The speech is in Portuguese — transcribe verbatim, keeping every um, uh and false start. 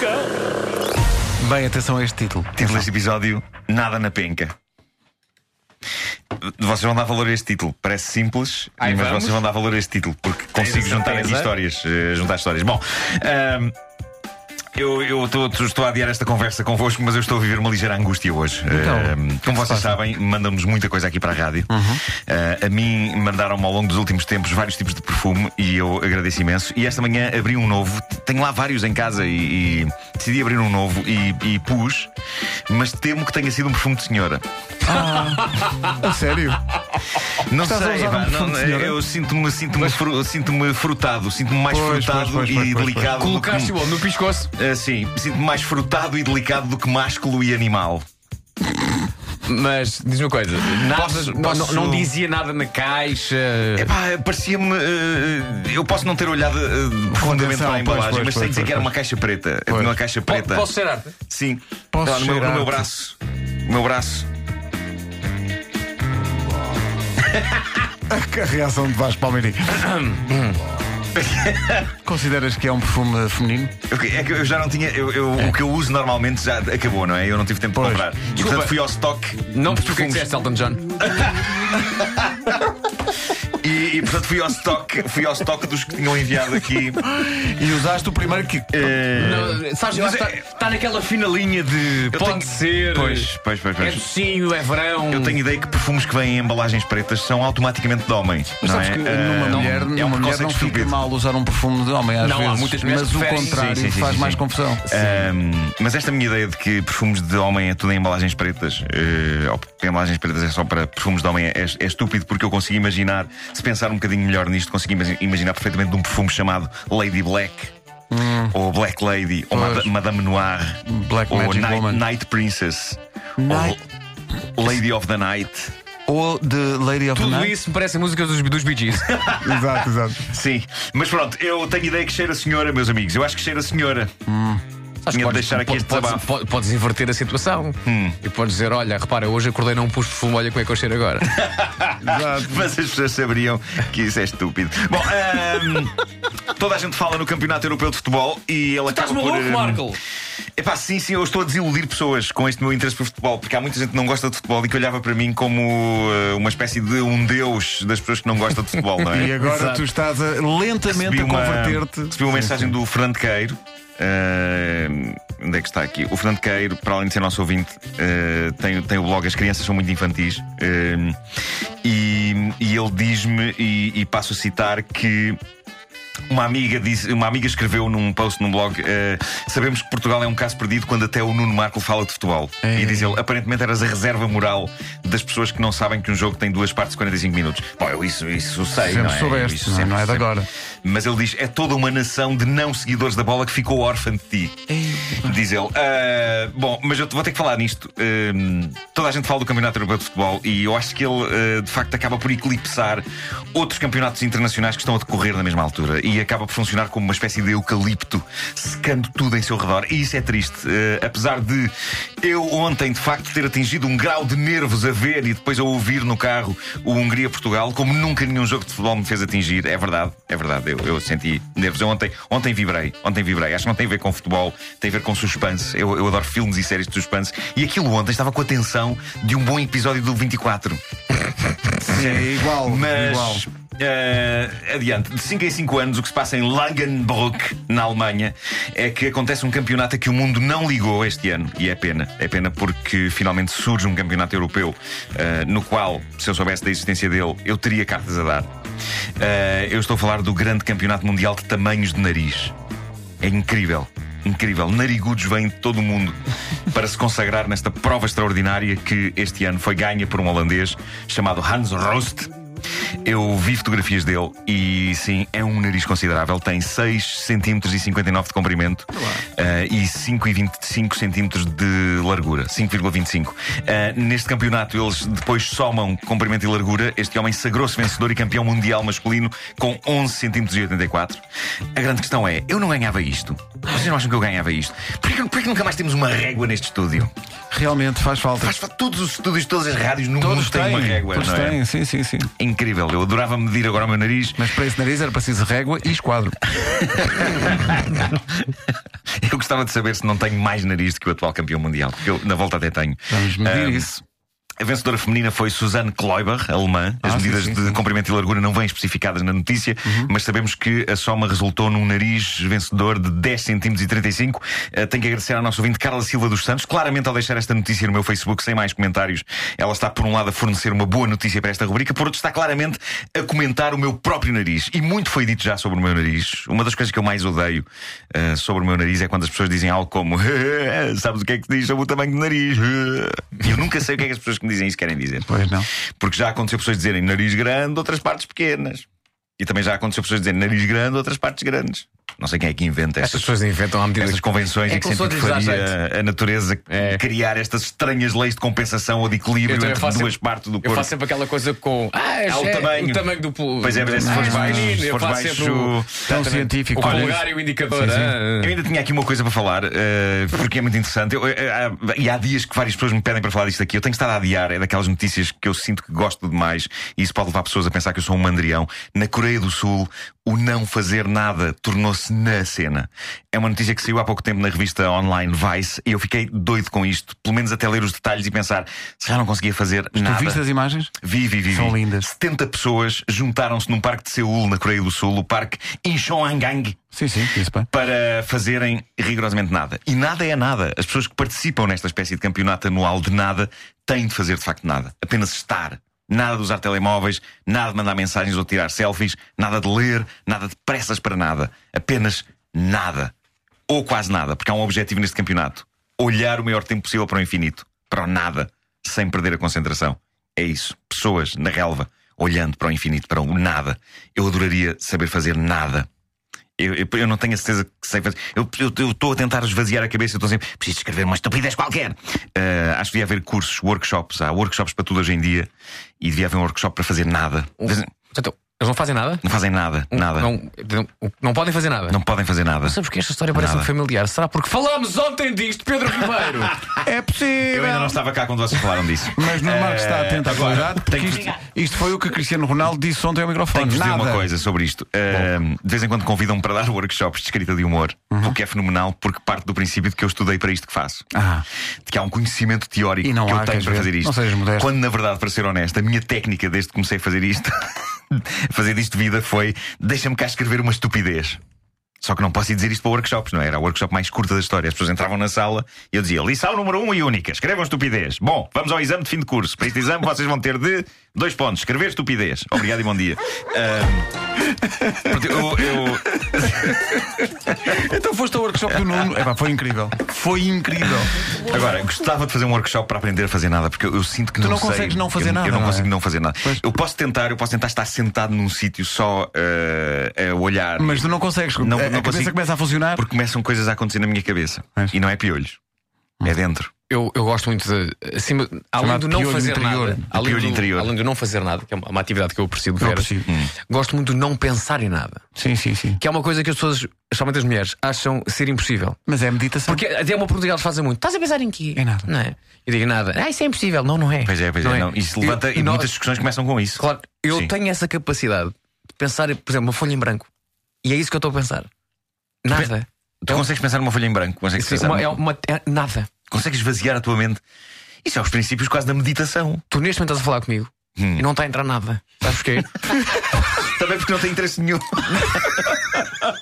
cão. Bem, atenção a este título. Título deste episódio: Nada na penca. Vocês vão dar valor a este título. Parece simples, Ai, mas vamos? vocês vão dar valor a este título porque consigo juntar aqui histórias. Uh, juntar histórias. Bom, ahm, eu, eu tô, tô, estou a adiar esta conversa convosco, mas eu estou a viver uma ligeira angústia hoje. Então, Ahm, como vocês sabem, mandam-nos muita coisa aqui para a rádio. Uhum. Uh, a mim mandaram-me ao longo dos últimos tempos vários tipos de perfume e eu agradeço imenso. E esta manhã abri um novo. Tenho lá vários em casa e, e decidi abrir um novo e, e pus, mas temo que tenha sido um perfume de senhora. Ah, a sério? Não Estás a sei, usar um pá, perfume não, de senhora? eu sinto-me sinto-me fru, sinto-me frutado, sinto-me mais Pois, frutado pois, pois, pois, e pois, delicado. do que- Colocaste-o onde? No pescoço? Ah, sim, sinto-me mais frutado e delicado do que másculo e animal. Mas diz uma coisa: nada, Posso- não, posso- não dizia nada na caixa. Epá, parecia-me. ah, eu posso não ter olhado ah, profundamente atenção, para a embalagem, pois, pois, mas sei pois, dizer pois, que era uma pois. caixa preta. Eu Pois. tinha uma caixa Po- preta. Posso cheirar-te? Sim. Posso Tá lá no, meu, no meu cheirar-te? braço. No meu braço. A reação de Vasco Palmeirinho. Consideras que é um perfume feminino? Eu- É que eu já não tinha. Eu, eu- O que eu uso normalmente já acabou, não é? Eu não tive tempo Pois. de comprar. E portanto fui ao estoque. Não de percebi o que é que perfumes. disseste, Elton John. E, e portanto fui ao estoque, fui ao estoque dos que tinham enviado aqui. E usaste o primeiro que. Não, sabes, eu acho que está tá naquela fina linha de Eu pode tenho- ser. Pois, pois, pois, É pois. docinho, é verão. Eu tenho ideia que perfumes que vêm em embalagens pretas são automaticamente de homem. Mas não sabes é? que Ah, numa não- mulher, é um numa mulher não preconceito fica estúpido. mal usar um perfume de homem às Não, há vezes. muitas mulheres mas que o preferem. contrário Sim, sim, sim, faz sim, mais sim. confusão. Ahm, mas esta minha ideia de que perfumes de homem é tudo em embalagens pretas, eh, ou que embalagens pretas é só para perfumes de homem, é, é estúpido porque eu consigo imaginar, se pensar um bocadinho melhor nisto, consigo imagi- imaginar perfeitamente de um perfume chamado Lady Black, ou Black Lady, ou Pois. Mada- Madame Noir, Black ou Magic Night, Woman. Night Princess, Night- ou Lady of the Night. Ou The Lady of the Tudo Night. isso me parece a música dos, dos Bee Gees. Exato, exato. Sim, mas pronto, eu tenho ideia que cheira a senhora, meus amigos. Eu acho que cheira a senhora. Sabes, Tinha de podes, deixar aqui podes, este podes, desabafo. podes- podes inverter a situação e podes dizer: olha, repara, hoje acordei, não pus perfume, olha como é que eu cheiro agora. Exato. Mas as pessoas saberiam que isso é estúpido. Bom, ahm, toda a gente fala no Campeonato Europeu de Futebol e ele Estás acaba por. maluco, ahm, Marco? Epá, sim, sim, eu estou a desiludir pessoas com este meu interesse por futebol, porque há muita gente que não gosta de futebol e que olhava para mim como uh, uma espécie de um deus das pessoas que não gostam de futebol, não é? E agora Exato. tu estás a, lentamente a converter-te. Recebi uma mensagem do Fernando Queiro. Uh, onde é que está aqui? O Fernando Queiro, para além de ser nosso ouvinte, uh, tem, tem o blog As Crianças São Muito Infantis. Uh, e, e ele diz-me, e, e passo a citar, que. Uma amiga, disse, uma amiga escreveu num post num blog: eh, sabemos que Portugal é um caso perdido quando até o Nuno Marco fala de futebol. Ei. E diz ele: aparentemente eras a reserva moral das pessoas que não sabem que um jogo tem duas partes de quarenta e cinco minutos. Bom, eu isso, isso sei, Sempre não é? soubeste, Isso não é? sempre- Não é de sempre. agora. Mas ele diz: é toda uma nação de não seguidores da bola que ficou órfã de ti. Diz ele. "Ah, bom, mas eu vou ter que falar nisto. Ahm, toda a gente fala do Campeonato Europeu de Futebol e eu acho que ele, ah, de facto, acaba por eclipsar outros campeonatos internacionais que estão a decorrer na mesma altura e acaba por funcionar como uma espécie de eucalipto, secando tudo em seu redor. E isso é triste. Ah, apesar de eu ontem, de facto, ter atingido um grau de nervos a ver e depois a ouvir no carro o Hungria-Portugal, como nunca nenhum jogo de futebol me fez atingir. É verdade, é verdade. Eu, eu senti nervos. Eu ontem, ontem vibrei, ontem vibrei. Acho que não tem a ver com futebol, tem a ver com suspense. Eu, eu adoro filmes e séries de suspense. E aquilo ontem estava com a tensão de um bom episódio do vinte e quatro. Sim, é igual. Mas, igual. eh, adiante, de cinco em cinco anos, o que se passa em Langenbruck, na Alemanha, é que acontece um campeonato a que o mundo não ligou este ano. E é pena. É pena porque finalmente surge um campeonato europeu eh, no qual, se eu soubesse da existência dele, eu teria cartas a dar. Eh, eu estou a falar do grande campeonato mundial de tamanhos de nariz. É incrível. Incrível. Narigudos vêm de todo o mundo para se consagrar nesta prova extraordinária que este ano foi ganha por um holandês chamado Hans Rost. Eu vi fotografias dele e sim, é um nariz considerável. Tem seis centímetros e cinquenta e nove de comprimento uh, e cinco vírgula vinte e cinco centímetros de largura. cinco vírgula vinte e cinco. Uh, neste campeonato eles depois somam comprimento e largura. Este homem sagrou-se vencedor e campeão mundial masculino com onze centímetros e oitenta e quatro. A grande questão é, eu não ganhava isto. Vocês não acham que eu ganhava isto? Porquê, que- porquê que nunca mais temos uma régua neste estúdio? Realmente faz falta. Faz, todos os estúdios, todas as rádios no Todos mundo têm têm, uma régua, todos não é? têm, sim, sim, sim. Incrível. incrível. Eu adorava medir agora o meu nariz. Mas para esse nariz era preciso régua e esquadro. Eu gostava de saber se não tenho mais nariz do que o atual campeão mundial, porque eu na volta até tenho. Vamos medir Um, isso. A vencedora feminina foi Suzanne Kloiber, alemã. As Ah, medidas sim, sim, de sim. comprimento e largura não vêm especificadas na notícia, uhum. mas sabemos que a soma resultou num nariz vencedor de dez centímetros e trinta e cinco. Uh, tenho que agradecer ao nosso ouvinte Carla Silva dos Santos. Claramente, ao deixar esta notícia no meu Facebook sem mais comentários, ela está, por um lado, a fornecer uma boa notícia para esta rubrica, por outro, está claramente a comentar o meu próprio nariz. E muito foi dito já sobre o meu nariz. Uma das coisas que eu mais odeio uh, sobre o meu nariz é quando as pessoas dizem algo como sabes o que é que se diz sobre o tamanho do nariz? E eu nunca sei o que é que as pessoas que me dizem isso querem dizer. Pois não. Porque já aconteceu pessoas dizerem nariz grande, outras partes pequenas. E também já aconteceu pessoas dizerem nariz grande, outras partes grandes. Não sei quem é que inventa Estas estas, pessoas inventam à medida estas convenções É em que como sentido só lhes dá faria a natureza É. criar estas estranhas leis de compensação ou de equilíbrio Eu entre faço duas sempre- partes do Eu corpo. faço sempre aquela coisa com. Ah, Ah, o é, tamanho. o tamanho do pulo. Pois é, mas é, se fores Ah, baixo, menino, se eu fores faço baixo, sempre o, tão exatamente, científico. o Olha, polegar e o indicador. sim, sim. ah. Eu ainda tinha aqui uma coisa para falar, eh, porque é muito interessante. Eu, eh, há- e há dias que várias pessoas me pedem para falar disto aqui. Eu tenho estado a adiar, é daquelas notícias que eu sinto que gosto demais, e isso pode levar pessoas a pensar que eu sou um mandrião. Na Coreia do Sul, o não fazer nada tornou-se na cena. É uma notícia que saiu há pouco tempo na revista online Vice, e eu fiquei doido com isto, pelo menos até ler os detalhes e pensar, se já não conseguia fazer nada. Tu viste as imagens? Vi, vi, vi. São vi. lindas. setenta pessoas juntaram-se num parque de Seul, na Coreia do Sul, o parque Incheongangang, Sim, sim, isso bem. para fazerem rigorosamente nada. E nada é nada. As pessoas que participam nesta espécie de campeonato anual de nada têm de fazer de facto nada. Apenas estar. Nada de usar telemóveis, nada de mandar mensagens ou tirar selfies, nada de ler, nada de pressas para nada. Apenas nada. Ou quase nada, porque há um objetivo neste campeonato: olhar o maior tempo possível para o infinito, para o nada, sem perder a concentração. É isso. Pessoas na relva, olhando para o infinito, para o nada. Eu adoraria saber fazer nada. Eu, eu, eu não tenho a certeza que sei fazer. Eu estou a tentar esvaziar a cabeça. Eu estou sempre, preciso escrever uma estupidez qualquer. Uh, acho que devia haver cursos, workshops. Há workshops para tudo hoje em dia. E devia haver um workshop para fazer nada. Portanto, eles não fazem nada? Não fazem nada, nada. Não, não, não podem fazer nada. Não podem fazer nada. Sabes que esta história parece-me Nada. familiar? Será porque falámos ontem disto, Pedro Ribeiro? É possível. Eu ainda não estava cá quando vocês falaram disso. Mas no Marco está atento à agora, qualidade, porque tenho isto, que- isto foi o que Cristiano Ronaldo disse ontem ao microfone. Tenho que vos dizer Nada. uma coisa sobre isto. Uh, de vez em quando convidam-me para dar workshops de escrita de humor, Uhum. o que é fenomenal, porque parte do princípio de que eu estudei para isto que faço. Ah. De que há um conhecimento teórico E não que há, eu tenho queres para ver? fazer isto. Não sejas modesto. Quando, na verdade, para ser honesto, a minha técnica desde que comecei a fazer isto, fazer disto vida, foi deixa-me cá escrever uma estupidez. Só que não posso ir dizer isto para workshops, não é? Era o workshop mais curto da história. As pessoas entravam na sala e eu dizia: lição número um e única, escrevam estupidez. Bom, vamos ao exame de fim de curso. Para este exame vocês vão ter de dois pontos: escrever estupidez. Obrigado e bom dia. Ahm, pronto, eu- eu... Então foste ao workshop do Nuno. Epá, foi incrível. Foi incrível. Agora, gostava de fazer um workshop para aprender a fazer nada, porque eu, eu sinto que Tu não, não sei. consegues não fazer eu, nada, Eu não, não é? consigo não fazer nada. Pois. Eu posso tentar, eu posso tentar estar sentado num sítio só uh, a olhar. Mas tu não consegues. Não- a, a não cabeça consigo. começa a funcionar. Porque começam coisas a acontecer na minha cabeça. Pois. E não é piolhos. É dentro. Eu, eu gosto muito de. Acima, além Chamado de não piolho fazer interior. nada. De Além piolho do, interior. além de não fazer nada, que é uma, uma atividade que eu aprecio de Eu ver. aprecio. Hum. Gosto muito de não pensar em nada. Sim, sim, sim. Que é uma coisa que as pessoas, especialmente as mulheres, acham ser impossível. Mas é meditação. Porque até é uma pergunta que elas fazem muito: estás a pensar em quê? Em nada. Não é? Eu digo nada. Ah, isso é impossível. Não, não é. Pois é, pois Não é. Não. Isso levanta. Eu- e nós- muitas discussões começam com isso. Claro, eu Sim. tenho essa capacidade de pensar, por exemplo, uma folha em branco. E é isso que eu estou a pensar. Nada. Tu consegues pensar numa folha em branco? Consegues, Sim, pensar uma- numa- é uma, é nada. consegues esvaziar a tua mente? Isso é os princípios quase da meditação. Tu neste momento estás a falar comigo Hum. e não está a entrar nada. Sabes porquê? Também porque não tem interesse nenhum.